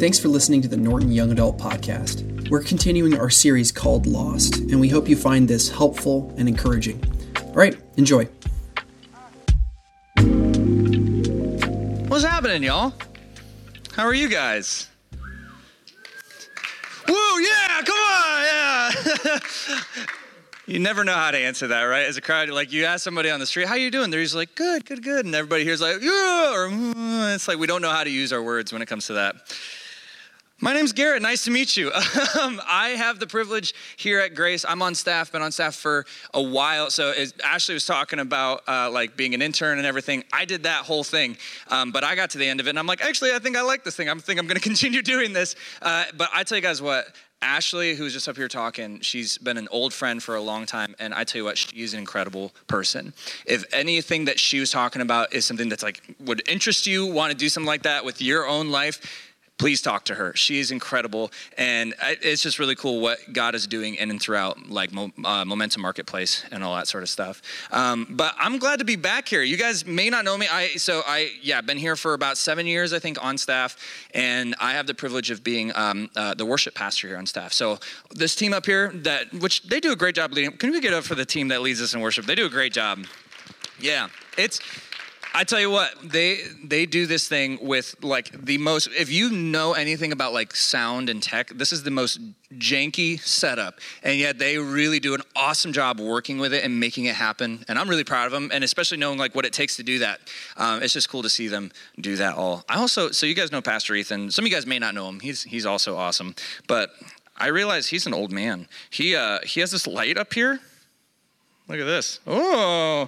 Thanks for listening to the Norton Young Adult Podcast. We're continuing our series called Lost, and we hope you find this helpful and encouraging. All right, enjoy. What's happening, y'all? How are you guys? Woo, yeah, come on, yeah. You never know how to answer that, right? As a crowd, like you ask somebody on the street, how you doing? They're usually like, good. And everybody here's like, yeah, or it's like we don't know how to use our words when it comes to that. My name's Garrett. Nice to meet you. I have the privilege here at Grace. I'm on staff, been on staff for a while. So as Ashley was talking about like being an intern and everything, I did that whole thing. But I got to the end of it and I'm like, actually, I think I like this thing. I think I'm going to continue doing this. But I tell you guys what, Ashley, who's just up here talking, she's been an old friend for a long time. And I tell you what, she's an incredible person. If anything that she was talking about is something that's like would interest you, want to do something like that with your own life, please talk to her. She is incredible, and it's just really cool what God is doing in and throughout like Momentum Marketplace and all that sort of stuff. But I'm glad to be back here. You guys may not know me. I've been here for about 7 years, I think, on staff, and I have the privilege of being the worship pastor here on staff. So this team up here, which they do a great job leading. Can we get up for the team that leads us in worship? They do a great job. Yeah, I tell you what, they do this thing with like the most, if you know anything about like sound and tech, this is the most janky setup. And yet they really do an awesome job working with it and making it happen. And I'm really proud of them. And especially knowing like what it takes to do that. It's just cool to see them do that all. So you guys know Pastor Ethan. Some of you guys may not know him. He's also awesome. But I realize he's an old man. He has this light up here. Look at this. Oh.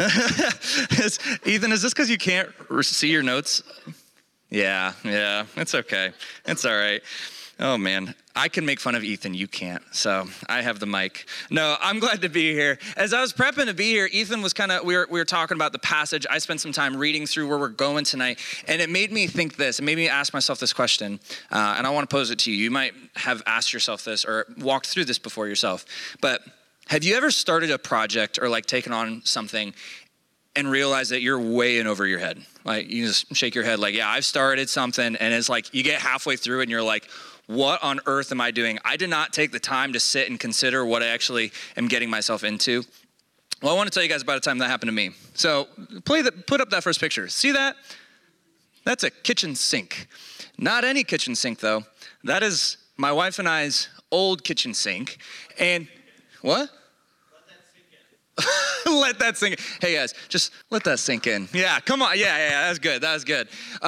Ethan, is this because you can't see your notes? Yeah, it's okay. It's all right. Oh, man. I can make fun of Ethan. You can't. So I have the mic. No, I'm glad to be here. As I was prepping to be here, Ethan was we were talking about the passage. I spent some time reading through where we're going tonight, and it made me think this. It made me ask myself this question, and I want to pose it to you. You might have asked yourself this or walked through this before yourself, but have you ever started a project or like taken on something and realized that you're way in over your head? Like you just shake your head like, yeah, I've started something, and it's like you get halfway through and you're like, what on earth am I doing? I did not take the time to sit and consider what I actually am getting myself into. Well, I want to tell you guys about a time that happened to me. So put up that first picture. See that? That's a kitchen sink. Not any kitchen sink though. That is my wife and I's old kitchen sink. And what? Let that sink in. Hey guys, just let that sink in. Yeah, come on. Yeah, that was good.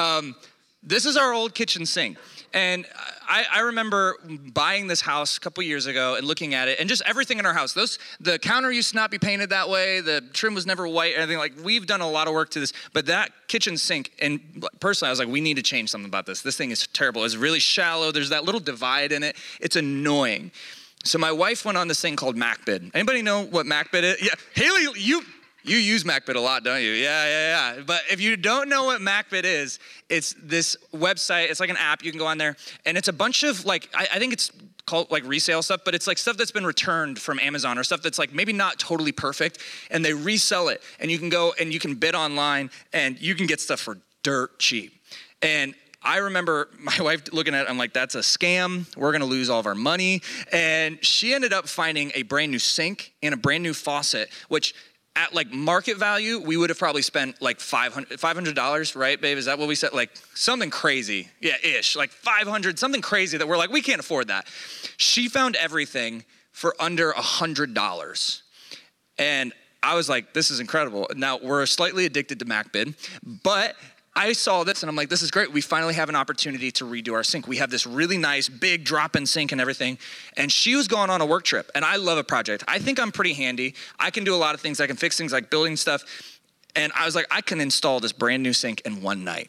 This is our old kitchen sink. And I remember buying this house a couple years ago and looking at it and just everything in our house. The counter used to not be painted that way. The trim was never white, anything like we've done a lot of work to this. But that kitchen sink, and personally, I was like, we need to change something about this. This thing is terrible. It's really shallow. There's that little divide in it. It's annoying. So my wife went on this thing called MacBid. Anybody know what MacBid is? Yeah, Haley, you use MacBid a lot, don't you? Yeah. But if you don't know what MacBid is, it's this website. It's like an app. You can go on there, and it's a bunch of like I think it's called like resale stuff, but it's like stuff that's been returned from Amazon or stuff that's like maybe not totally perfect, and they resell it. And you can go and you can bid online, and you can get stuff for dirt cheap. And I remember my wife looking at it, I'm like, that's a scam. We're going to lose all of our money. And she ended up finding a brand new sink and a brand new faucet, which at like market value, we would have probably spent like $500, right, babe? Is that what we said? Like something crazy. Yeah, ish. Like 500, something crazy that we're like, we can't afford that. She found everything for under $100. And I was like, this is incredible. Now, we're slightly addicted to MacBid, but I saw this and I'm like, this is great. We finally have an opportunity to redo our sink. We have this really nice big drop-in sink and everything. And she was going on a work trip, and I love a project. I think I'm pretty handy. I can do a lot of things. I can fix things like building stuff. And I was like, I can install this brand new sink in one night.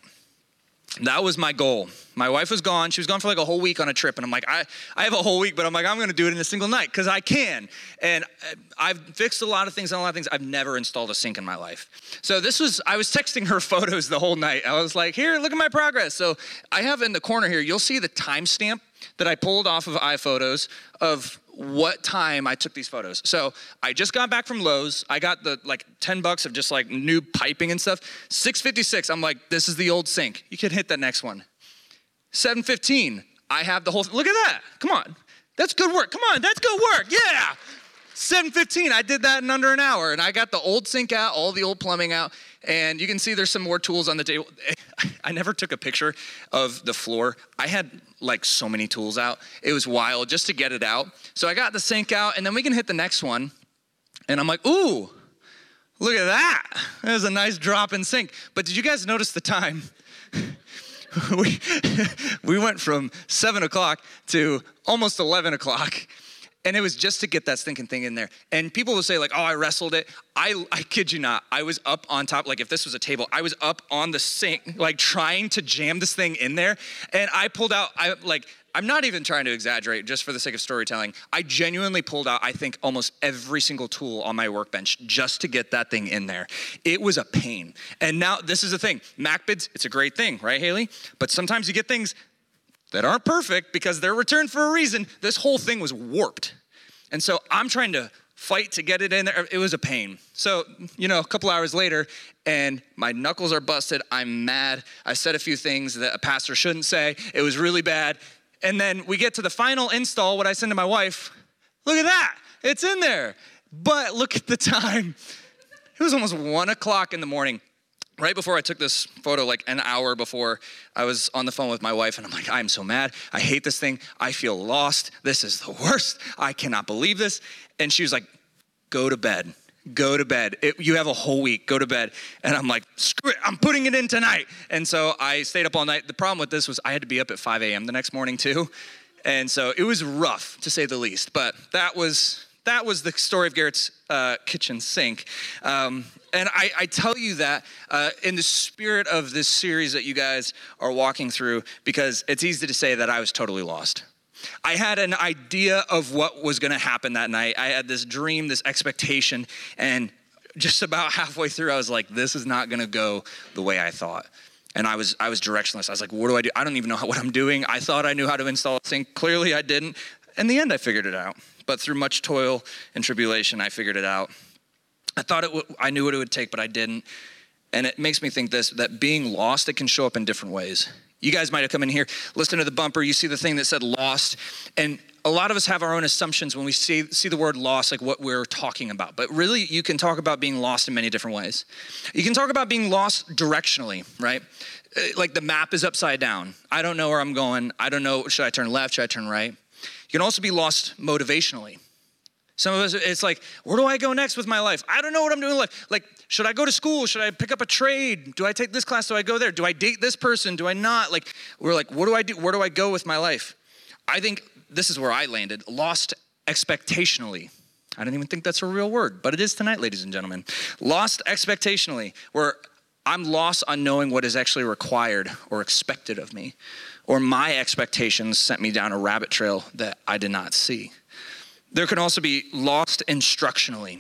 That was my goal. My wife was gone. She was gone for like a whole week on a trip. And I'm like, I have a whole week, but I'm like, I'm going to do it in a single night because I can. And I've fixed a lot of things. I've never installed a sink in my life. So I was texting her photos the whole night. I was like, here, look at my progress. So I have in the corner here, you'll see the timestamp that I pulled off of iPhotos of what time I took these photos. So I just got back from Lowe's. I got the like $10 of just like new piping and stuff. 6:56, I'm like, this is the old sink. You can hit that next one. 7:15, I have the whole, look at that. Come on. That's good work. Come on, that's good work. Yeah. 7:15, I did that in under an hour, and I got the old sink out, all the old plumbing out, and you can see there's some more tools on the table. I never took a picture of the floor. I had like so many tools out. It was wild just to get it out. So I got the sink out, and then we can hit the next one, and I'm like, ooh, look at that. There's a nice drop in sink. But did you guys notice the time? we went from 7 o'clock to almost 11 o'clock. And it was just to get that stinking thing in there. And people will say like, oh, I wrestled it. I kid you not. I was up on top, like if this was a table, I was up on the sink, like trying to jam this thing in there. And I pulled out, I'm not even trying to exaggerate just for the sake of storytelling. I genuinely pulled out, I think, almost every single tool on my workbench just to get that thing in there. It was a pain. And now this is the thing. MacBids, it's a great thing, right, Haley? But sometimes you get things that aren't perfect because they're returned for a reason. This whole thing was warped. And so I'm trying to fight to get it in there. It was a pain. So, a couple hours later, and my knuckles are busted. I'm mad. I said a few things that a pastor shouldn't say. It was really bad. And then we get to the final install, what I send to my wife. Look at that. It's in there. But look at the time. It was almost 1 o'clock in the morning. Right before I took this photo, like an hour before, I was on the phone with my wife, and I'm like, I'm so mad. I hate this thing. I feel lost. This is the worst. I cannot believe this. And she was like, go to bed. Go to bed. You have a whole week. Go to bed. And I'm like, screw it. I'm putting it in tonight. And so I stayed up all night. The problem with this was I had to be up at 5 a.m. the next morning too. And so it was rough, to say the least. But that was the story of Garrett's kitchen sink. And I tell you that in the spirit of this series that you guys are walking through, because it's easy to say that I was totally lost. I had an idea of what was going to happen that night. I had this dream, this expectation, and just about halfway through, I was like, this is not going to go the way I thought. And I was directionless. I was like, what do I do? I don't even know what I'm doing. I thought I knew how to install a sink. Clearly, I didn't. In the end, I figured it out. But through much toil and tribulation, I figured it out. I thought I knew what it would take, but I didn't. And it makes me think that being lost, it can show up in different ways. You guys might have come in here, listen to the bumper, you see the thing that said lost. And a lot of us have our own assumptions when we see the word lost, like what we're talking about. But really, you can talk about being lost in many different ways. You can talk about being lost directionally, right? Like the map is upside down. I don't know where I'm going. I don't know, should I turn left, should I turn right? You can also be lost motivationally. Some of us, it's like, where do I go next with my life? I don't know what I'm doing in life. Like, should I go to school? Should I pick up a trade? Do I take this class? Do I go there? Do I date this person? Do I not? Like, we're like, what do I do? Where do I go with my life? I think this is where I landed, lost expectationally. I don't even think that's a real word, but it is tonight, ladies and gentlemen. Lost expectationally, where I'm lost on knowing what is actually required or expected of me, or my expectations sent me down a rabbit trail that I did not see. There can also be lost instructionally.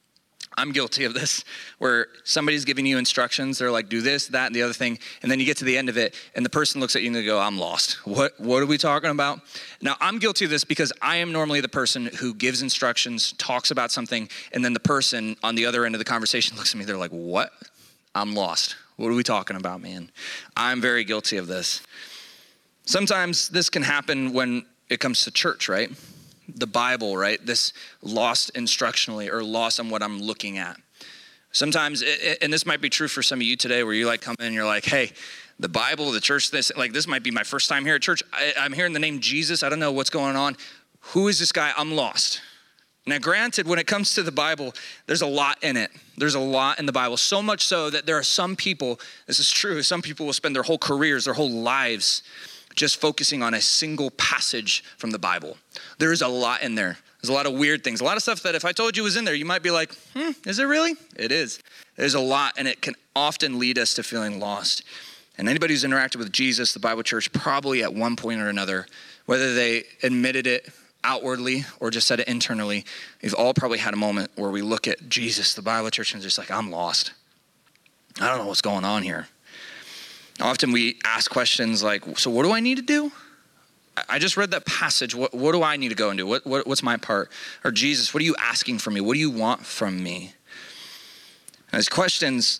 I'm guilty of this, where somebody's giving you instructions. They're like, do this, that, and the other thing. And then you get to the end of it, and the person looks at you and they go, I'm lost. What are we talking about? Now, I'm guilty of this because I am normally the person who gives instructions, talks about something, and then the person on the other end of the conversation looks at me. They're like, what? I'm lost. What are we talking about, man? I'm very guilty of this. Sometimes this can happen when it comes to church, right? The Bible, right? This lost instructionally or lost on what I'm looking at. Sometimes, and this might be true for some of you today, where you like come in and you're like, hey, the Bible, the church, this might be my first time here at church. I'm hearing the name Jesus. I don't know what's going on. Who is this guy? I'm lost. Now, granted, when it comes to the Bible, there's a lot in it. There's a lot in the Bible, so much so that there are some people, this is true, some people will spend their whole careers, their whole lives just focusing on a single passage from the Bible. There is a lot in there. There's a lot of weird things, a lot of stuff that if I told you was in there, you might be like, is it really? It is. There's a lot, and it can often lead us to feeling lost. And anybody who's interacted with Jesus, the Bible church, probably at one point or another, whether they admitted it outwardly or just said it internally, we've all probably had a moment where we look at Jesus, the Bible church, and just like, I'm lost. I don't know what's going on here. Often we ask questions like, so what do I need to do? I just read that passage. What do I need to go and do? What's my part? Or Jesus, what are you asking from me? What do you want from me? And these questions,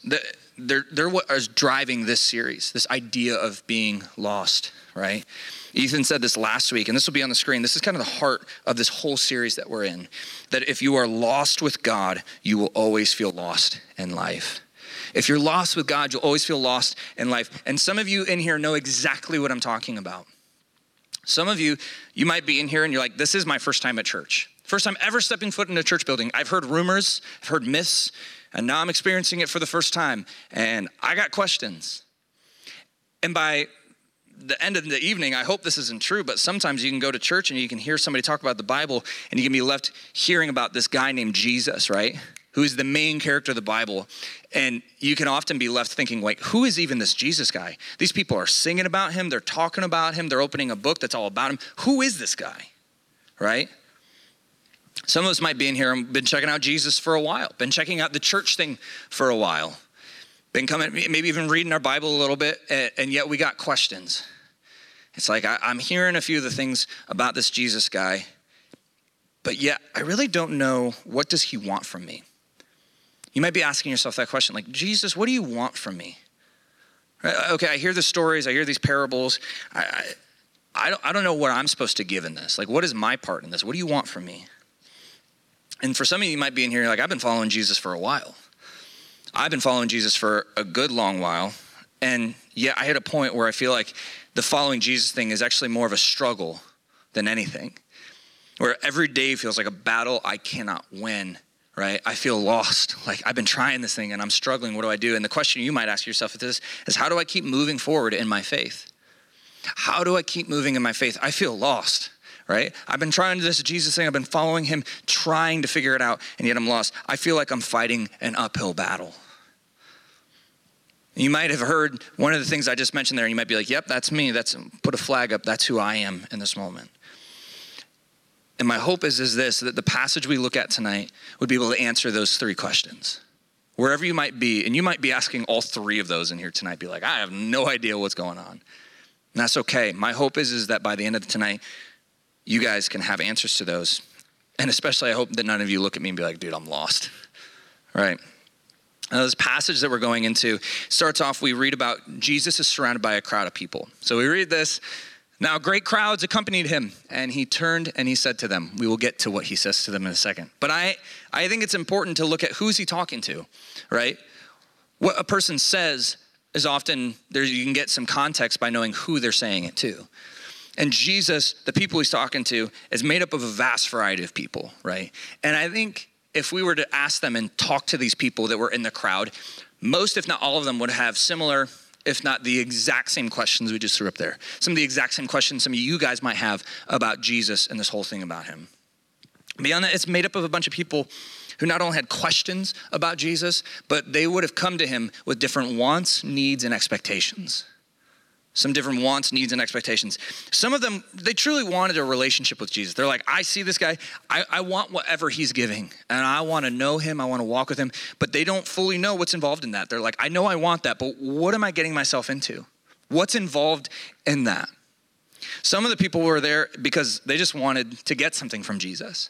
they're what is driving this series, this idea of being lost, right? Ethan said this last week, and this will be on the screen. This is kind of the heart of this whole series that we're in, that if you are lost with God, you will always feel lost in life. If you're lost with God, you'll always feel lost in life. And some of you in here know exactly what I'm talking about. Some of you might be in here and you're like, this is my first time at church. First time ever stepping foot in a church building. I've heard rumors, I've heard myths, and now I'm experiencing it for the first time. And I got questions. And by the end of the evening, I hope this isn't true, but sometimes you can go to church and you can hear somebody talk about the Bible and you can be left hearing about this guy named Jesus, right? Who is the main character of the Bible. And you can often be left thinking, like, who is even this Jesus guy? These people are singing about him. They're talking about him. They're opening a book that's all about him. Who is this guy, right? Some of us might be in here and been checking out Jesus for a while, been checking out the church thing for a while, been coming, maybe even reading our Bible a little bit, and yet we got questions. It's like, I'm hearing a few of the things about this Jesus guy, but yet I really don't know, what does he want from me? You might be asking yourself that question, like, Jesus, what do you want from me? Right? Okay, I hear the stories, I hear these parables. I don't know what I'm supposed to give in this. Like, what is my part in this? What do you want from me? And for some of you might be in here, like, I've been following Jesus for a while. I've been following Jesus for a good long while. And yet I hit a point where I feel like the following Jesus thing is actually more of a struggle than anything. Where every day feels like a battle I cannot win, right? I feel lost. Like, I've been trying this thing and I'm struggling. What do I do? And the question you might ask yourself is how do I keep moving forward in my faith? How do I keep moving in my faith? I feel lost, right? I've been trying this Jesus thing. I've been following him, trying to figure it out, and yet I'm lost. I feel like I'm fighting an uphill battle. You might have heard one of the things I just mentioned there, and you might be like, yep, that's me. Put a flag up. That's who I am in this moment. And my hope is this, that the passage we look at tonight would be able to answer those three questions. Wherever you might be, and you might be asking all three of those in here tonight, be like, I have no idea what's going on. And that's okay. My hope is that by the end of tonight, you guys can have answers to those. And especially I hope that none of you look at me and be like, dude, I'm lost, right? Now, this passage that we're going into starts off, we read about Jesus is surrounded by a crowd of people. So we read this. Now great crowds accompanied him, and he turned and he said to them, we will get to what he says to them in a second. But I think it's important to look at who's he talking to, right? What a person says is often, you can get some context by knowing who they're saying it to. And Jesus, the people he's talking to, is made up of a vast variety of people, right? And I think if we were to ask them and talk to these people that were in the crowd, most, if not all of them, would have similar, if not the exact same questions we just threw up there. Some of the exact same questions some of you guys might have about Jesus and this whole thing about him. Beyond that, it's made up of a bunch of people who not only had questions about Jesus, but they would have come to him with different wants, needs, and expectations. Some different wants, needs, and expectations. Some of them, they truly wanted a relationship with Jesus. They're like, I see this guy, I want whatever he's giving, and I want to know him, I want to walk with him, but they don't fully know what's involved in that. They're like, I know I want that, but what am I getting myself into? What's involved in that? Some of the people were there because they just wanted to get something from Jesus.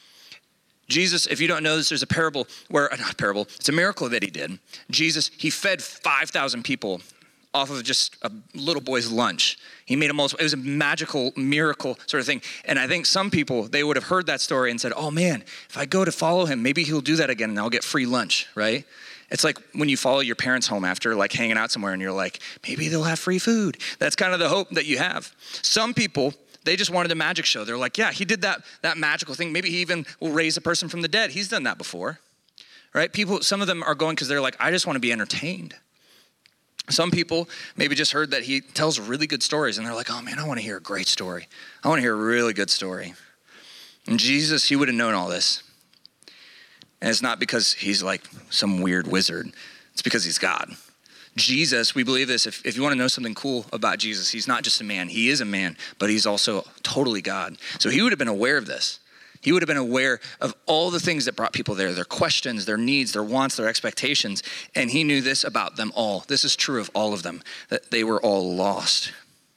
Jesus, if you don't know this, there's a parable where, not a parable, it's a miracle that he did. Jesus, he fed 5,000 people off of just a little boy's lunch. He made a multiple. It was a magical miracle sort of thing. And I think some people, they would have heard that story and said, oh man, if I go to follow him, maybe he'll do that again and I'll get free lunch, right? It's like when you follow your parents home after like hanging out somewhere and you're like, maybe they'll have free food. That's kind of the hope that you have. Some people, they just wanted a magic show. They're like, yeah, he did that magical thing. Maybe he even will raise a person from the dead. He's done that before, right? People, some of them are going because they're like, I just want to be entertained. Some people maybe just heard that he tells really good stories and they're like, oh man, I want to hear a great story. I want to hear a really good story. And Jesus, he would have known all this. And it's not because he's like some weird wizard. It's because he's God. Jesus, we believe this, if you want to know something cool about Jesus, he's not just a man. He is a man, but he's also totally God. So he would have been aware of this. He would have been aware of all the things that brought people there, their questions, their needs, their wants, their expectations. And he knew this about them all. This is true of all of them, that they were all lost,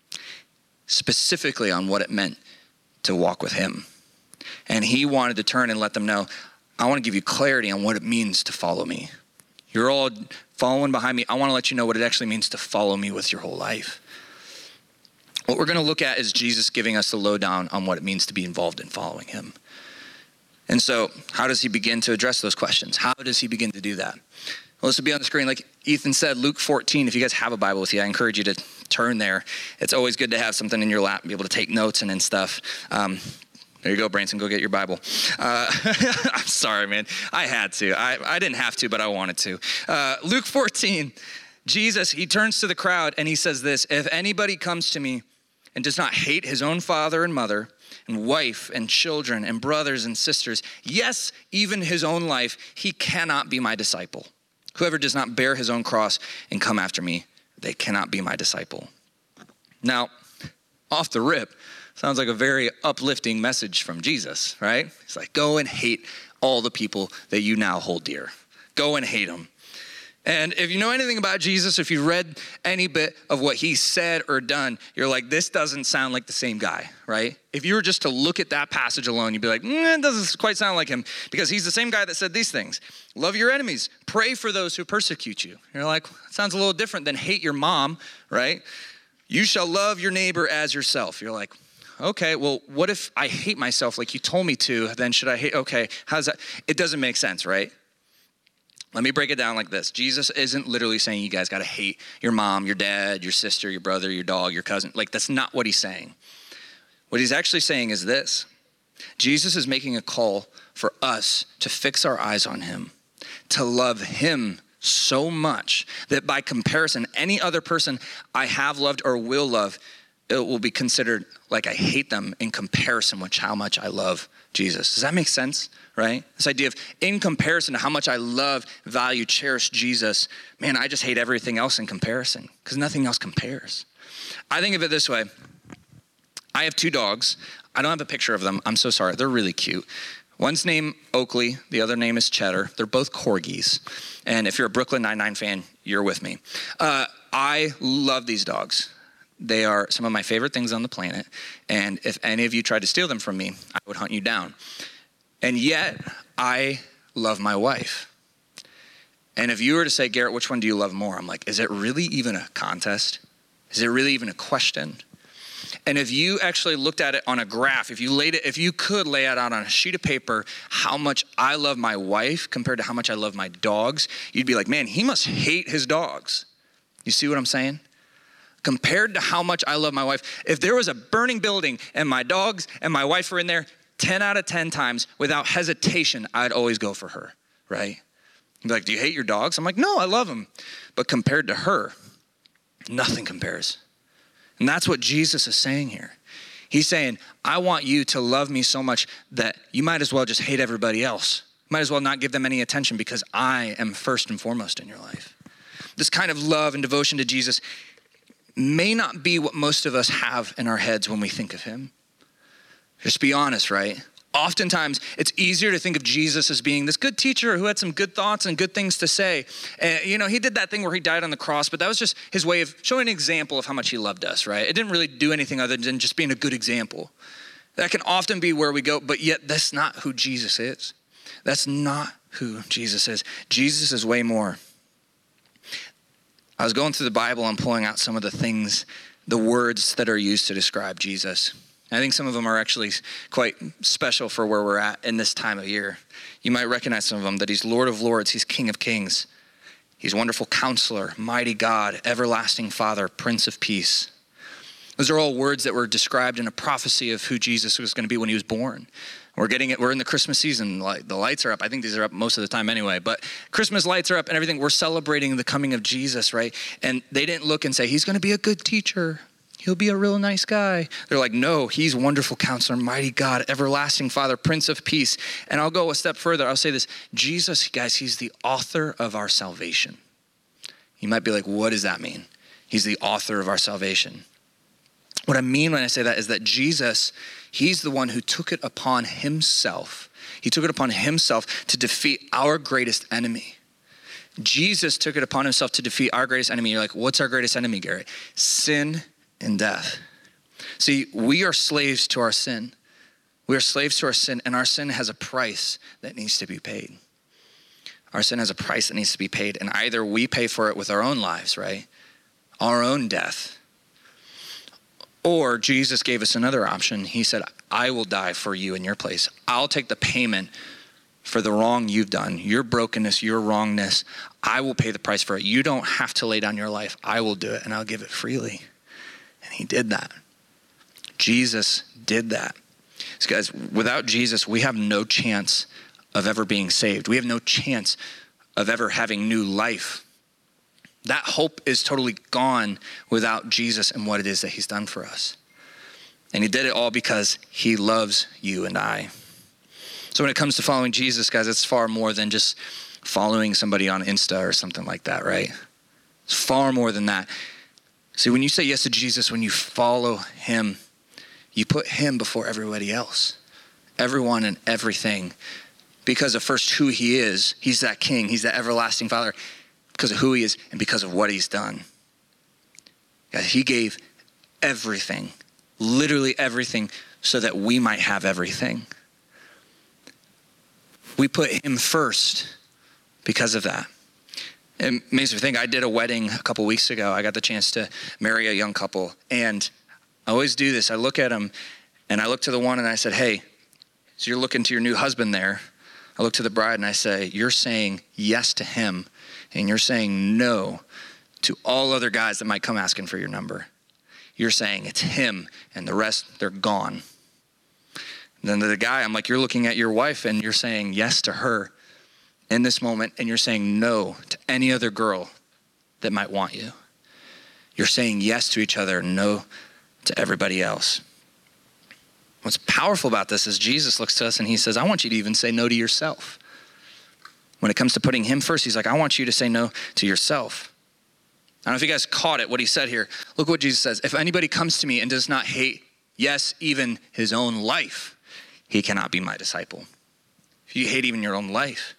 specifically on what it meant to walk with him. And he wanted to turn and let them know, I want to give you clarity on what it means to follow me. You're all following behind me. I want to let you know what it actually means to follow me with your whole life. What we're going to look at is Jesus giving us the lowdown on what it means to be involved in following him. And so how does he begin to address those questions? How does he begin to do that? Well, this will be on the screen. Like Ethan said, Luke 14, if you guys have a Bible with you, I encourage you to turn there. It's always good to have something in your lap and be able to take notes and stuff. There you go, Branson, go get your Bible. I'm sorry, man. I had to. I didn't have to, but I wanted to. Luke 14, Jesus, he turns to the crowd and he says this, if anybody comes to me and does not hate his own father and mother and wife and children and brothers and sisters, yes, even his own life, he cannot be my disciple. Whoever does not bear his own cross and come after me, they cannot be my disciple. Now, off the rip, sounds like a very uplifting message from Jesus, right? He's like, go and hate all the people that you now hold dear. Go and hate them. And if you know anything about Jesus, if you read any bit of what he said or done, you're like, this doesn't sound like the same guy, right? If you were just to look at that passage alone, you'd be like, it doesn't quite sound like him, because he's the same guy that said these things. Love your enemies. Pray for those who persecute you. You're like, it sounds a little different than hate your mom, right? You shall love your neighbor as yourself. You're like, okay, well, what if I hate myself like you told me to? Then should I hate? Okay, how's that? It doesn't make sense, right? Let me break it down like this. Jesus isn't literally saying you guys got to hate your mom, your dad, your sister, your brother, your dog, your cousin. Like, that's not what he's saying. What he's actually saying is this. Jesus is making a call for us to fix our eyes on him, to love him so much that by comparison, any other person I have loved or will love, it will be considered like I hate them in comparison with how much I love Jesus. Does that make sense, right? This idea of in comparison to how much I love, value, cherish Jesus, man, I just hate everything else in comparison because nothing else compares. I think of it this way. I have 2 dogs. I don't have a picture of them. I'm so sorry. They're really cute. One's named Oakley. The other name is Cheddar. They're both corgis. And if you're a Brooklyn Nine-Nine fan, you're with me. I love these dogs. They are some of my favorite things on the planet. And if any of you tried to steal them from me, I would hunt you down. And yet, I love my wife. And if you were to say, Garrett, which one do you love more? I'm like, is it really even a contest? Is it really even a question? And if you actually looked at it on a graph, if you could lay it out on a sheet of paper, how much I love my wife compared to how much I love my dogs, you'd be like, man, he must hate his dogs. You see what I'm saying? Compared to how much I love my wife, if there was a burning building and my dogs and my wife were in there, 10 out of 10 times, without hesitation, I'd always go for her, right? You'd be like, do you hate your dogs? I'm like, no, I love them. But compared to her, nothing compares. And that's what Jesus is saying here. He's saying, I want you to love me so much that you might as well just hate everybody else. Might as well not give them any attention because I am first and foremost in your life. This kind of love and devotion to Jesus may not be what most of us have in our heads when we think of him. Just be honest, right? Oftentimes, it's easier to think of Jesus as being this good teacher who had some good thoughts and good things to say. And, he did that thing where he died on the cross, but that was just his way of showing an example of how much he loved us, right? It didn't really do anything other than just being a good example. That can often be where we go, but yet that's not who Jesus is. That's not who Jesus is. Jesus is way more. I was going through the Bible and pulling out some of the words that are used to describe Jesus. I think some of them are actually quite special for where we're at in this time of year. You might recognize some of them, that he's Lord of Lords, he's King of Kings. He's Wonderful Counselor, Mighty God, Everlasting Father, Prince of Peace. Those are all words that were described in a prophecy of who Jesus was going to be when he was born. We're in the Christmas season. The lights are up. I think these are up most of the time anyway. But Christmas lights are up and everything. We're celebrating the coming of Jesus, right? And they didn't look and say, he's going to be a good teacher. He'll be a real nice guy. They're like, no, he's Wonderful Counselor, Mighty God, Everlasting Father, Prince of Peace. And I'll go a step further. I'll say this. Jesus, guys, he's the author of our salvation. You might be like, what does that mean? He's the author of our salvation. What I mean when I say that is that Jesus, he's the one who took it upon himself. He took it upon himself to defeat our greatest enemy. Jesus took it upon himself to defeat our greatest enemy. You're like, what's our greatest enemy, Garrett? Sin and death. See, we are slaves to our sin. We are slaves to our sin, and our sin has a price that needs to be paid. Our sin has a price that needs to be paid, and either we pay for it with our own lives, right? Our own death. Or Jesus gave us another option. He said, I will die for you in your place. I'll take the payment for the wrong you've done, your brokenness, your wrongness. I will pay the price for it. You don't have to lay down your life. I will do it, and I'll give it freely. And he did that. Jesus did that. So guys, without Jesus, we have no chance of ever being saved. We have no chance of ever having new life. That hope is totally gone without Jesus and what it is that he's done for us. And he did it all because he loves you and I. So when it comes to following Jesus, guys, it's far more than just following somebody on Insta or something like that, right? It's far more than that. See, when you say yes to Jesus, when you follow him, you put him before everybody else, everyone and everything, because of first who he is. He's that king. He's that everlasting father because of who he is and because of what he's done. God, he gave everything, literally everything, so that we might have everything. We put him first because of that. It makes me think, I did a wedding a couple weeks ago. I got the chance to marry a young couple. And I always do this. I look at them and I look to the one and I said, hey, so you're looking to your new husband there. I look to the bride and I say, you're saying yes to him and you're saying no to all other guys that might come asking for your number. You're saying it's him and the rest, they're gone. And then to the guy, I'm like, you're looking at your wife and you're saying yes to her in this moment, and you're saying no to any other girl that might want you. You're saying yes to each other, no to everybody else. What's powerful about this is Jesus looks to us and he says, I want you to even say no to yourself. When it comes to putting him first, he's like, I want you to say no to yourself. I don't know if you guys caught it, what he said here. Look what Jesus says. If anybody comes to me and does not hate, yes, even his own life, he cannot be my disciple. If you hate even your own life.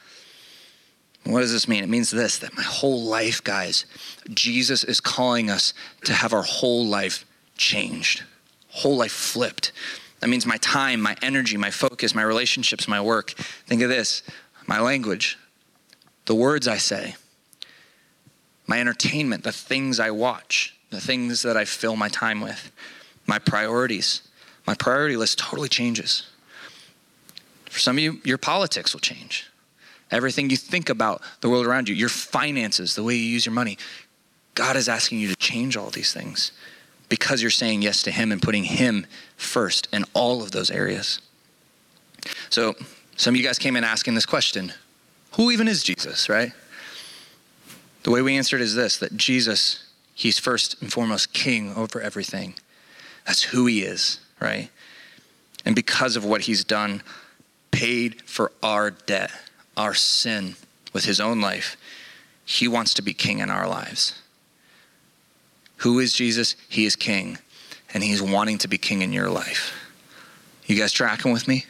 What does this mean? It means this, that my whole life, guys, Jesus is calling us to have our whole life changed, whole life flipped. That means my time, my energy, my focus, my relationships, my work. Think of this, my language, the words I say, my entertainment, the things I watch, the things that I fill my time with, my priorities. My priority list totally changes. For some of you, your politics will change. Everything you think about the world around you, your finances, the way you use your money. God is asking you to change all these things because you're saying yes to him and putting him first in all of those areas. So some of you guys came in asking this question, who even is Jesus, right? The way we answered is this, that Jesus, he's first and foremost king over everything. That's who he is, right? And because of what he's done, paid for our debt, our sin with his own life, he wants to be king in our lives. Who is Jesus? He is king, and he's wanting to be king in your life. You guys tracking with me?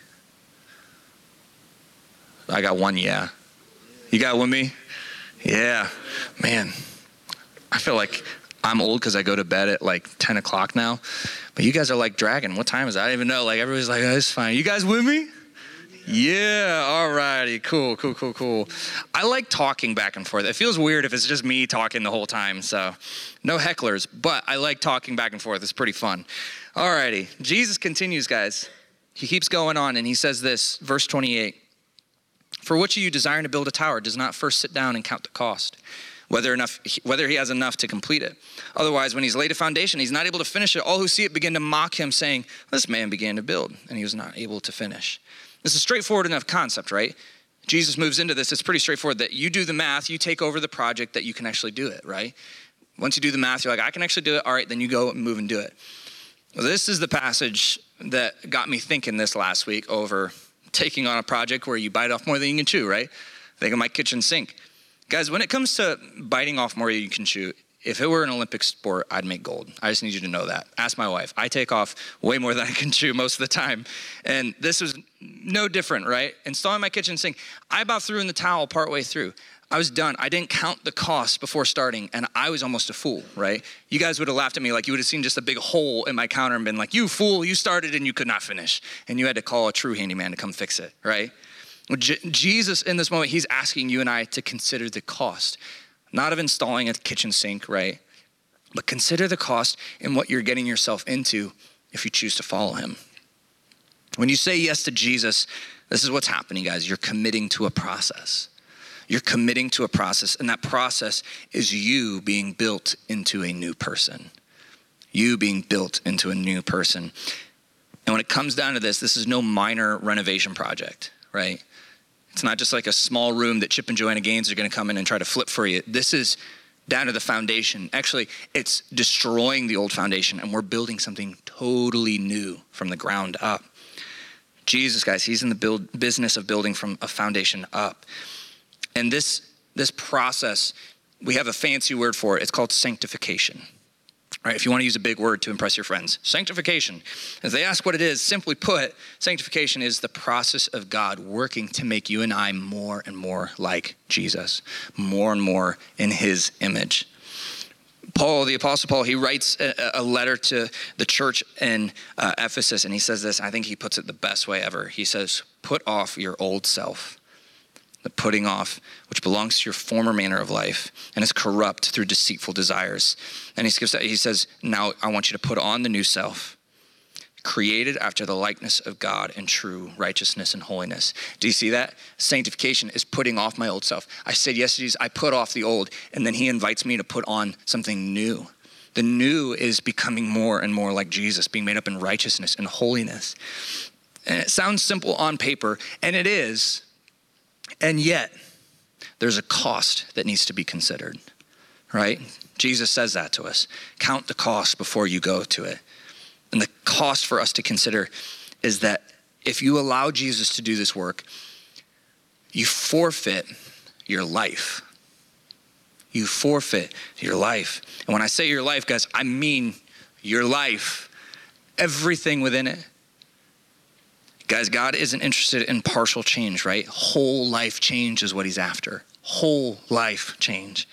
I got one yeah. You got with me? Yeah. Man, I feel like I'm old because I go to bed at like 10 o'clock now, but you guys are like dragging. What time is it? I don't even know. Like everybody's like, oh, it's fine. You guys with me? Yeah, all righty, cool. I like talking back and forth. It feels weird if it's just me talking the whole time, so no hecklers, but I like talking back and forth. It's pretty fun. All righty, Jesus continues, guys. He keeps going on, and he says this, verse 28. For which of you desiring to build a tower does not first sit down and count the cost, whether he has enough to complete it. Otherwise, when he's laid a foundation, he's not able to finish it. All who see it begin to mock him, saying, this man began to build, and he was not able to finish. This is a straightforward enough concept, right? Jesus moves into this. It's pretty straightforward that you do the math, you take over the project that you can actually do it, right? Once you do the math, you're like, I can actually do it. All right, then you go and move and do it. Well, this is the passage that got me thinking this last week over taking on a project where you bite off more than you can chew, right? Think of my kitchen sink. Guys, when it comes to biting off more than you can chew, if it were an Olympic sport, I'd make gold. I just need you to know that. Ask my wife. I take off way more than I can chew most of the time. And this was no different, right? Installing my kitchen sink, I about threw in the towel partway through. I was done. I didn't count the cost before starting, and I was almost a fool, right? You guys would have laughed at me like you would have seen just a big hole in my counter and been like, you fool, you started and you could not finish. And you had to call a true handyman to come fix it, right? Jesus in this moment, he's asking you and I to consider the cost, not of installing a kitchen sink, right? But consider the cost in what you're getting yourself into if you choose to follow him. When you say yes to Jesus, this is what's happening, guys. You're committing to a process. You're committing to a process, and that process is you being built into a new person. You being built into a new person. And when it comes down to this is no minor renovation project, right? It's not just like a small room that Chip and Joanna Gaines are going to come in and try to flip for you. This is down to the foundation. Actually, it's destroying the old foundation, and we're building something totally new from the ground up. Jesus, guys, he's in the business of building from a foundation up. And this process, we have a fancy word for it. It's called sanctification. Right? If you want to use a big word to impress your friends, sanctification. If they ask what it is, simply put, sanctification is the process of God working to make you and I more and more like Jesus, more and more in his image. Paul, the Apostle Paul, he writes a letter to the church in Ephesus, and he says this, I think he puts it the best way ever. He says, put off your old self, the putting off, which belongs to your former manner of life and is corrupt through deceitful desires. And he says, now I want you to put on the new self, created after the likeness of God in true righteousness and holiness. Do you see that? Sanctification is putting off my old self. I said yes to Jesus, I put off the old, and then he invites me to put on something new. The new is becoming more and more like Jesus, being made up in righteousness and holiness. And it sounds simple on paper, and it is, and yet there's a cost that needs to be considered, right? Jesus says that to us. Count the cost before you go to it. And the cost for us to consider is that if you allow Jesus to do this work, you forfeit your life. You forfeit your life. And when I say your life, guys, I mean your life. Everything within it. Guys, God isn't interested in partial change, right? Whole life change is what he's after. Whole life change.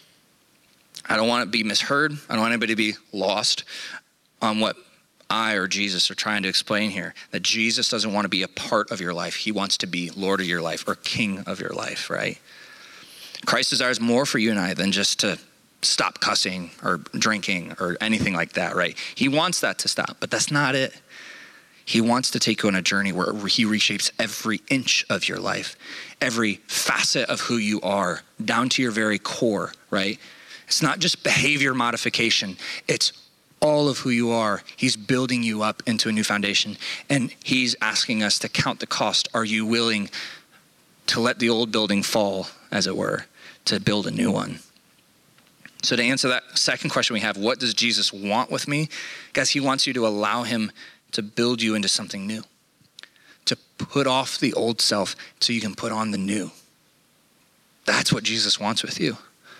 I don't want to be misheard. I don't want anybody to be lost on what I or Jesus are trying to explain here, that Jesus doesn't want to be a part of your life. He wants to be Lord of your life or King of your life, right? Christ desires more for you and I than just to stop cussing or drinking or anything like that, right? He wants that to stop, but that's not it. He wants to take you on a journey where he reshapes every inch of your life, every facet of who you are, down to your very core, right? It's not just behavior modification. It's all of who you are. He's building you up into a new foundation, and he's asking us to count the cost. Are you willing to let the old building fall, as it were, to build a new one? So to answer that second question we have, what does Jesus want with me? Guys, he wants you to allow him to build you into something new, to put off the old self so you can put on the new. That's what Jesus wants with you.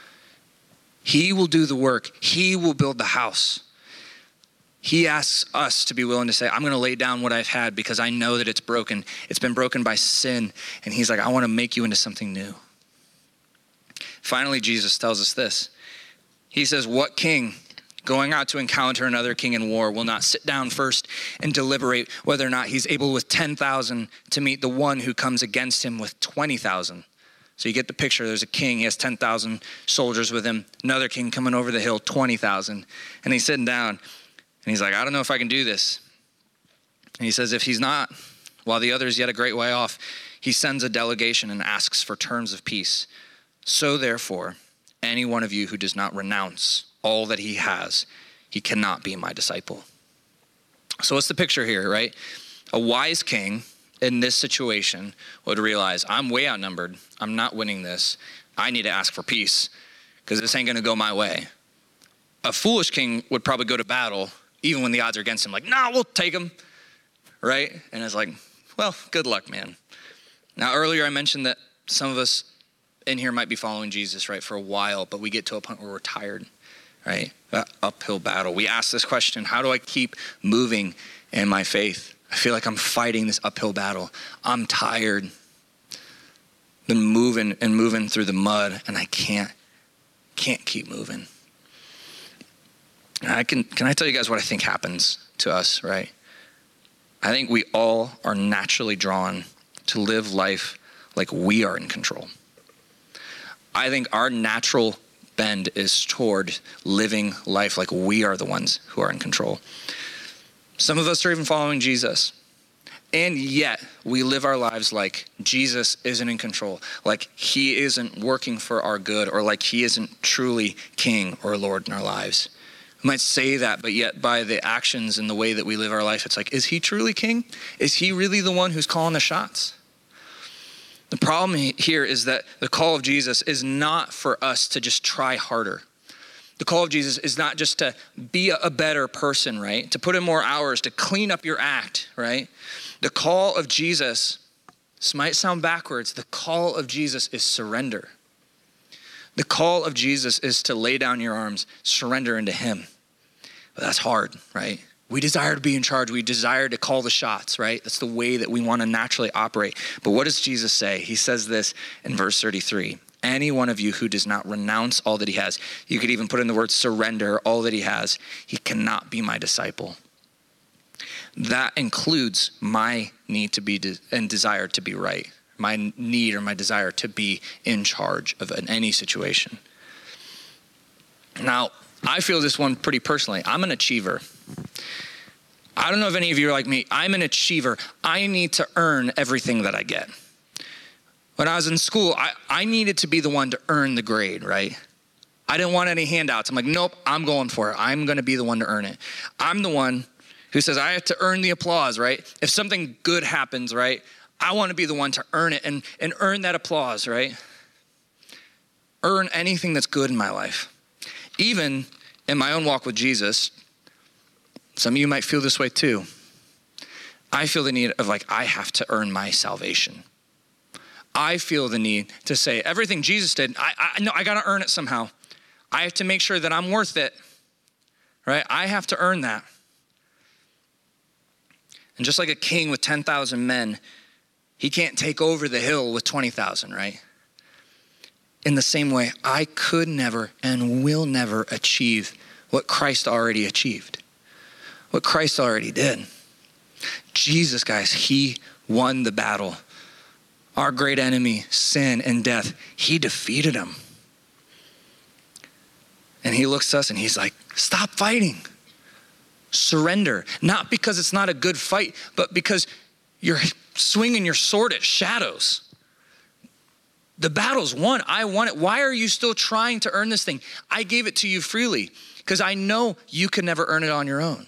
He will do the work. He will build the house. He asks us to be willing to say, I'm going to lay down what I've had because I know that it's broken. It's been broken by sin. And he's like, I want to make you into something new. Finally, Jesus tells us this. He says, what king going out to encounter another king in war will not sit down first and deliberate whether or not he's able with 10,000 to meet the one who comes against him with 20,000? So you get the picture. There's a king. He has 10,000 soldiers with him. Another king coming over the hill, 20,000. And he's sitting down. And he's like, I don't know if I can do this. And he says, if he's not, while the other is yet a great way off, he sends a delegation and asks for terms of peace. So therefore, any one of you who does not renounce all that he has, he cannot be my disciple. So what's the picture here, right? A wise king in this situation would realize, I'm way outnumbered. I'm not winning this. I need to ask for peace because this ain't going to go my way. A foolish king would probably go to battle even when the odds are against him, like, nah, we'll take him, right? And it's like, well, good luck, man. Now, earlier I mentioned that some of us in here might be following Jesus, right, for a while, but we get to a point where we're tired, right? That uphill battle. We ask this question, how do I keep moving in my faith? I feel like I'm fighting this uphill battle. I'm tired. Been moving through the mud, and I can't keep moving. Can I tell you guys what I think happens to us, right? I think we all are naturally drawn to live life like we are in control. I think our natural bend is toward living life like we are the ones who are in control. Some of us are even following Jesus, and yet we live our lives like Jesus isn't in control, like he isn't working for our good, or like he isn't truly King or Lord in our lives. We might say that, but yet by the actions and the way that we live our life, it's like, is he truly King? Is he really the one who's calling the shots? The problem here is that the call of Jesus is not for us to just try harder. The call of Jesus is not just to be a better person, right? To put in more hours, to clean up your act, right? The call of Jesus, this might sound backwards, the call of Jesus is surrender. The call of Jesus is to lay down your arms, surrender into him. But that's hard, right? We desire to be in charge. We desire to call the shots, right? That's the way that we want to naturally operate. But what does Jesus say? He says this in verse 33. Any one of you who does not renounce all that he has, you could even put in the word surrender, all that he has, he cannot be my disciple. That includes my need to be and desire to be right. My need or my desire to be in charge of any situation. Now, I feel this one pretty personally. I'm an achiever. I don't know if any of you are like me. I'm an achiever. I need to earn everything that I get. When I was in school, I needed to be the one to earn the grade, right? I didn't want any handouts. I'm like, nope, I'm going for it. I'm going to be the one to earn it. I'm the one who says I have to earn the applause, right? If something good happens, right, I want to be the one to earn it and earn that applause, right? Earn anything that's good in my life. Even in my own walk with Jesus, some of you might feel this way too. I feel the need of like, I have to earn my salvation. I feel the need to say everything Jesus did, I got to earn it somehow. I have to make sure that I'm worth it, right? I have to earn that. And just like a king with 10,000 men, he can't take over the hill with 20,000, right? In the same way, I could never and will never achieve what Christ already achieved, what Christ already did. Jesus, guys, he won the battle. Our great enemy, sin and death, he defeated him. And he looks at us and he's like, stop fighting. Surrender. Not because it's not a good fight, but because you're swinging your sword at shadows. The battle's won. I won it. Why are you still trying to earn this thing? I gave it to you freely because I know you can never earn it on your own.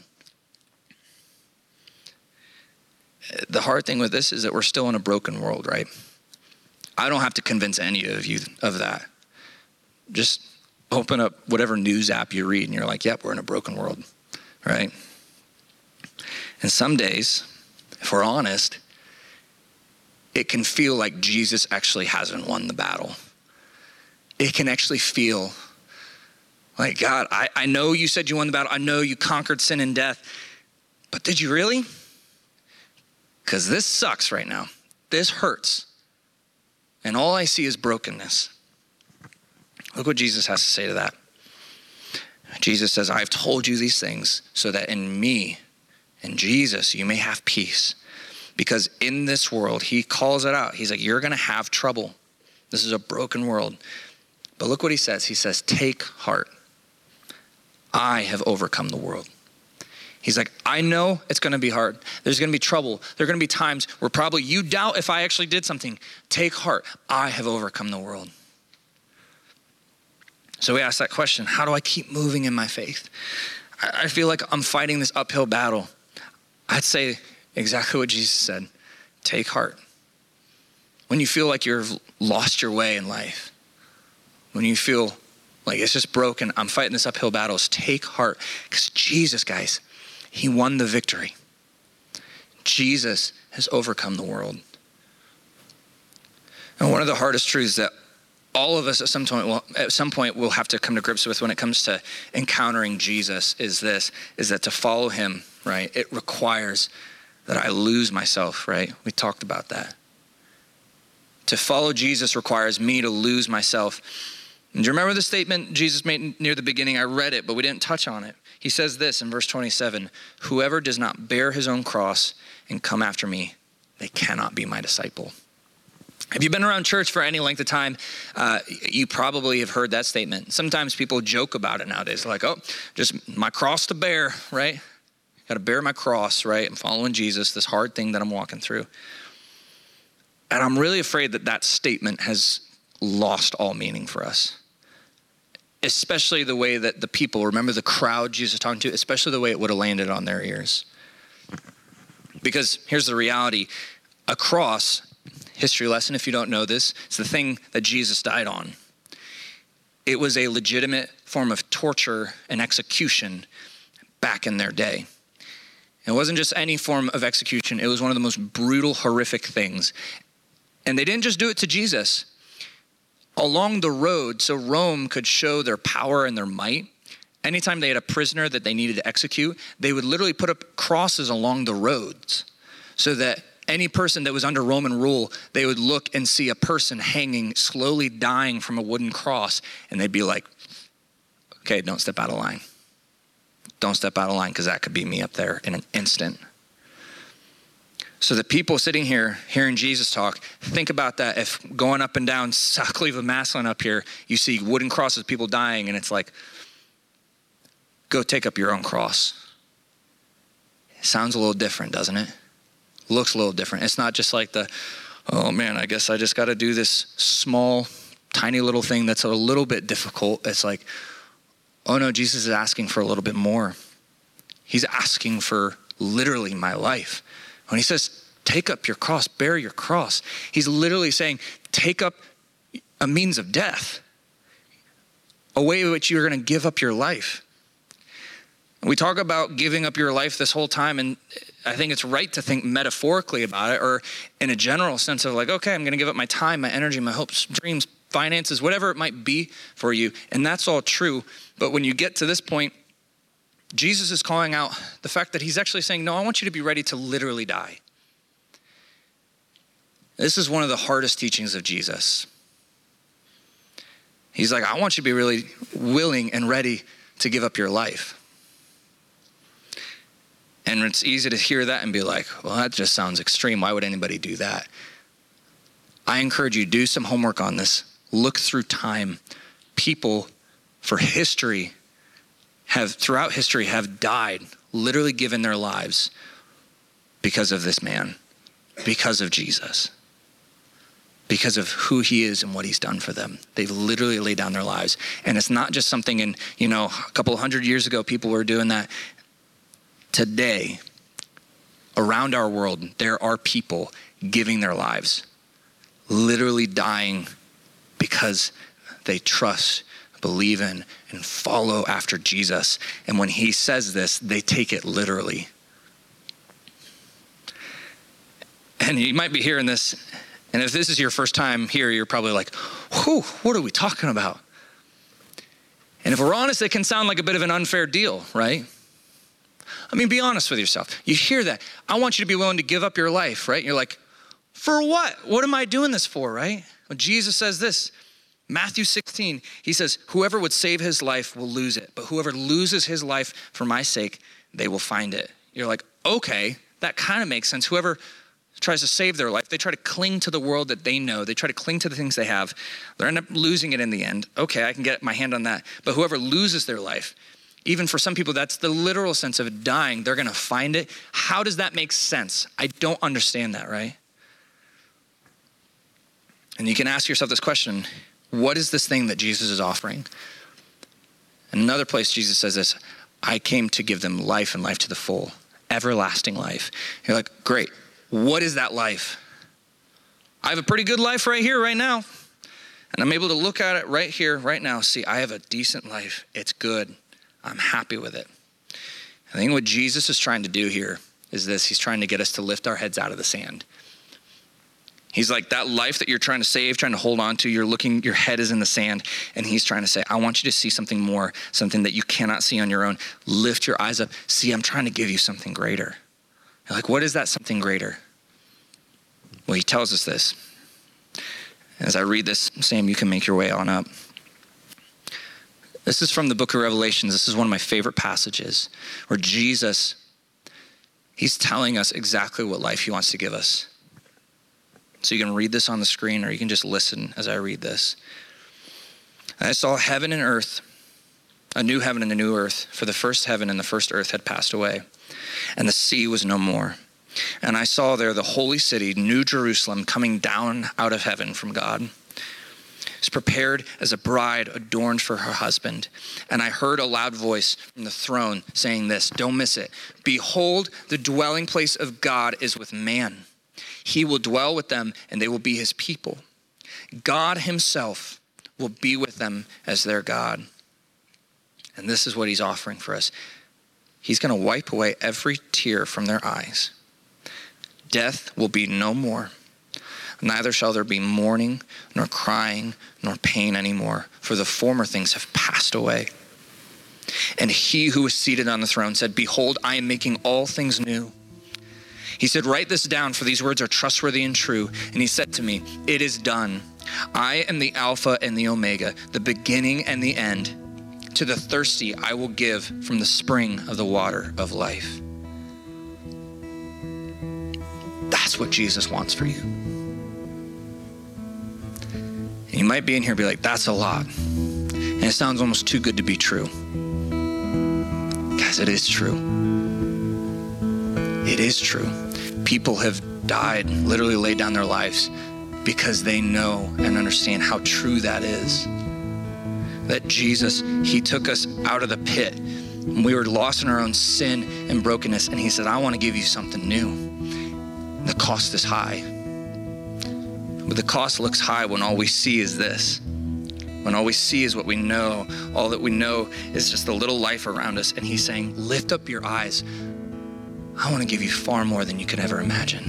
The hard thing with this is that we're still in a broken world, right? I don't have to convince any of you of that. Just open up whatever news app you read and you're like, yep, we're in a broken world, right? And some days, if we're honest, it can feel like Jesus actually hasn't won the battle. It can actually feel like, God, I know you said you won the battle. I know you conquered sin and death, but did you really? Because this sucks right now. This hurts. And all I see is brokenness. Look what Jesus has to say to that. Jesus says, I've told you these things so that in me, in Jesus, you may have peace. Because in this world, he calls it out. He's like, you're going to have trouble. This is a broken world. But look what he says. He says, take heart. I have overcome the world. He's like, I know it's going to be hard. There's going to be trouble. There are going to be times where probably you doubt if I actually did something. Take heart. I have overcome the world. So we ask that question, how do I keep moving in my faith? I feel like I'm fighting this uphill battle. I'd say exactly what Jesus said. Take heart. When you feel like you've lost your way in life, when you feel like it's just broken, I'm fighting this uphill battle, take heart. Because Jesus, guys, he won the victory. Jesus has overcome the world. And one of the hardest truths that all of us at some point will have to come to grips with when it comes to encountering Jesus is that to follow him, right, it requires that I lose myself, right? We talked about that. To follow Jesus requires me to lose myself. And do you remember the statement Jesus made near the beginning? I read it, but we didn't touch on it. He says this in verse 27, whoever does not bear his own cross and come after me, they cannot be my disciple. If you've been around church for any length of time, you probably have heard that statement. Sometimes people joke about it nowadays. Like, oh, just my cross to bear, right? Got to bear my cross, right? I'm following Jesus, this hard thing that I'm walking through. And I'm really afraid that that statement has lost all meaning for us. Especially the way that the people, remember the crowd Jesus was talking to, especially the way it would have landed on their ears. Because here's the reality. A cross, history lesson if you don't know this, it's the thing that Jesus died on. It was a legitimate form of torture and execution back in their day. It wasn't just any form of execution. It was one of the most brutal, horrific things. And they didn't just do it to Jesus. Along the road, so Rome could show their power and their might, anytime they had a prisoner that they needed to execute, they would literally put up crosses along the roads so that any person that was under Roman rule, they would look and see a person hanging, slowly dying from a wooden cross, and they'd be like, okay, don't step out of line. Don't step out of line, because that could be me up there in an instant. So the people sitting here, hearing Jesus talk, think about that. If going up and down South Cleveland, Massillon up here, you see wooden crosses, people dying, and it's like, go take up your own cross. It sounds a little different, doesn't it? Looks a little different. It's not just like the, oh man, I guess I just got to do this small, tiny little thing that's a little bit difficult. It's like, oh no, Jesus is asking for a little bit more. He's asking for literally my life. When he says, take up your cross, bear your cross, he's literally saying, take up a means of death, a way in which you're going to give up your life. We talk about giving up your life this whole time, and I think it's right to think metaphorically about it, or in a general sense of like, okay, I'm going to give up my time, my energy, my hopes, dreams, finances, whatever it might be for you. And that's all true. But when you get to this point, Jesus is calling out the fact that he's actually saying, no, I want you to be ready to literally die. This is one of the hardest teachings of Jesus. He's like, I want you to be really willing and ready to give up your life. And it's easy to hear that and be like, well, that just sounds extreme. Why would anybody do that? I encourage you to do some homework on this. Look through time. People for history throughout history have died, literally given their lives because of this man, because of Jesus, because of who he is and what he's done for them. They've literally laid down their lives. And it's not just something in, a couple of hundred years ago, people were doing that. Today, around our world, there are people giving their lives, literally dying because they trust, believe in, and follow after Jesus. And when he says this, they take it literally. And you might be hearing this, and if this is your first time here, you're probably like, whew, what are we talking about? And if we're honest, it can sound like a bit of an unfair deal, right? I mean, be honest with yourself. You hear that. I want you to be willing to give up your life, right? You're like, for what? What am I doing this for, right? Well, Jesus says this, Matthew 16, he says, whoever would save his life will lose it, but whoever loses his life for my sake, they will find it. You're like, okay, that kind of makes sense. Whoever tries to save their life, they try to cling to the world that they know. They try to cling to the things they have. They end up losing it in the end. Okay, I can get my hand on that. But whoever loses their life, even for some people, that's the literal sense of dying. They're going to find it. How does that make sense? I don't understand that, right? And you can ask yourself this question, what is this thing that Jesus is offering? In another place, Jesus says this, I came to give them life and life to the full, everlasting life. You're like, great. What is that life? I have a pretty good life right here, right now. And I'm able to look at it right here, right now. See, I have a decent life. It's good. I'm happy with it. I think what Jesus is trying to do here is this. He's trying to get us to lift our heads out of the sand. He's like, that life that you're trying to save, trying to hold on to, your head is in the sand. And he's trying to say, I want you to see something more, something that you cannot see on your own. Lift your eyes up. See, I'm trying to give you something greater. You're like, what is that something greater? Well, he tells us this. As I read this, Sam, you can make your way on up. This is from the book of Revelations. This is one of my favorite passages where he's telling us exactly what life he wants to give us. So you can read this on the screen or you can just listen as I read this. I saw heaven and earth, a new heaven and a new earth, for the first heaven and the first earth had passed away, and the sea was no more. And I saw there the holy city, New Jerusalem, coming down out of heaven from God. It's prepared as a bride adorned for her husband. And I heard a loud voice from the throne saying this, don't miss it. Behold, the dwelling place of God is with man. He will dwell with them and they will be his people. God himself will be with them as their God. And this is what he's offering for us. He's going to wipe away every tear from their eyes. Death will be no more. Neither shall there be mourning, nor crying, nor pain anymore, for the former things have passed away. And he who was seated on the throne said, behold, I am making all things new. He said, write this down, for these words are trustworthy and true. And he said to me, it is done. I am the Alpha and the Omega, the beginning and the end. To the thirsty I will give from the spring of the water of life. That's what Jesus wants for you. And you might be in here and be like, that's a lot. And it sounds almost too good to be true. Guys, it is true. It is true. People have died, literally laid down their lives because they know and understand how true that is. That Jesus, he took us out of the pit. We were lost in our own sin and brokenness. And he said, I want to give you something new. The cost is high. But the cost looks high when all we see is this. When all we see is what we know. All that we know is just the little life around us. And he's saying, lift up your eyes. I want to give you far more than you could ever imagine.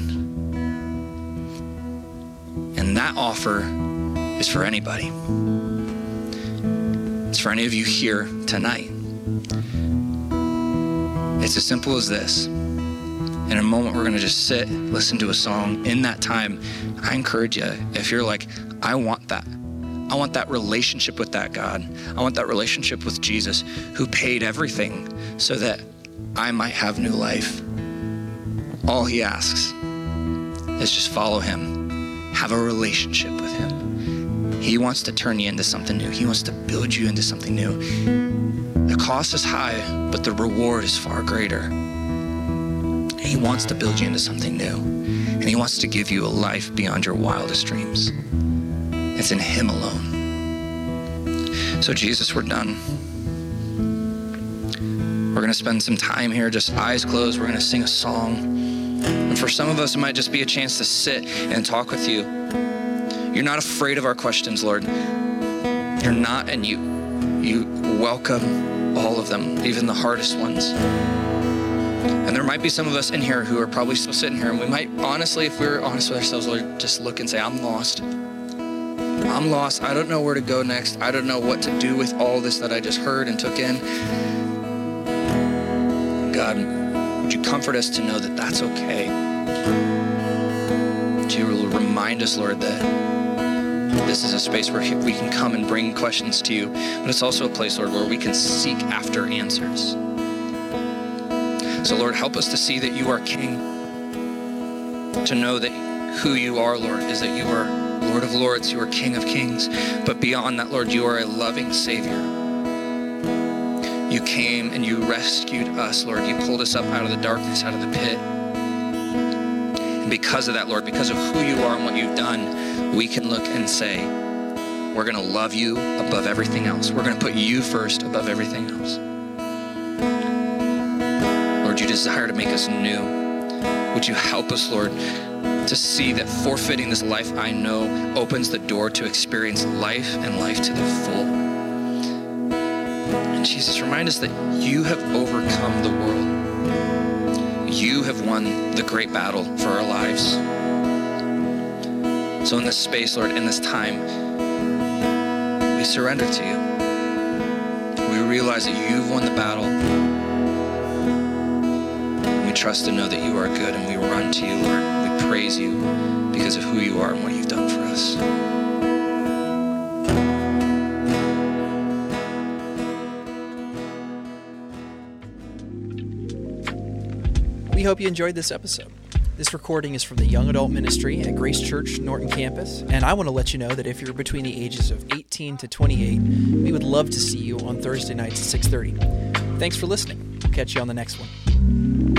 And that offer is for anybody. It's for any of you here tonight. It's as simple as this. In a moment, we're going to just sit, listen to a song. In that time, I encourage you, if you're like, I want that. I want that relationship with that God. I want that relationship with Jesus, who paid everything so that I might have new life. All he asks is just follow him. Have a relationship with him. He wants to turn you into something new. He wants to build you into something new. The cost is high, but the reward is far greater. He wants to build you into something new. And he wants to give you a life beyond your wildest dreams. It's in him alone. So Jesus, we're done. We're going to spend some time here, just eyes closed. We're going to sing a song. And for some of us, it might just be a chance to sit and talk with you. You're not afraid of our questions, Lord. You're not, and you welcome all of them, even the hardest ones. And there might be some of us in here who are probably still sitting here, and we might honestly, if we're honest with ourselves, Lord, just look and say, I'm lost. I'm lost. I don't know where to go next. I don't know what to do with all this that I just heard and took in. God, would you comfort us to know that that's okay? Would you remind us, Lord, that this is a space where we can come and bring questions to you, but it's also a place, Lord, where we can seek after answers. So, Lord, help us to see that you are King, to know that who you are, Lord, is that you are Lord of Lords, you are King of Kings, but beyond that, Lord, you are a loving Savior. You came and you rescued us, Lord. You pulled us up out of the darkness, out of the pit. And because of that, Lord, because of who you are and what you've done, we can look and say, we're going to love you above everything else. We're going to put you first above everything else. Lord, you desire to make us new. Would you help us, Lord, to see that forfeiting this life I know opens the door to experience life and life to the full. And Jesus, remind us that you have overcome the world. You have won the great battle for our lives. So in this space, Lord, in this time, we surrender to you. We realize that you've won the battle. And we trust and know that you are good, and we run to you, Lord. We praise you because of who you are and what you've done for us. We hope you enjoyed this episode. This recording is from the Young Adult Ministry at Grace Church Norton Campus, and I want to let you know that if you're between the ages of 18 to 28, we would love to see you on Thursday nights at 6:30. Thanks for listening. We'll catch you on the next one.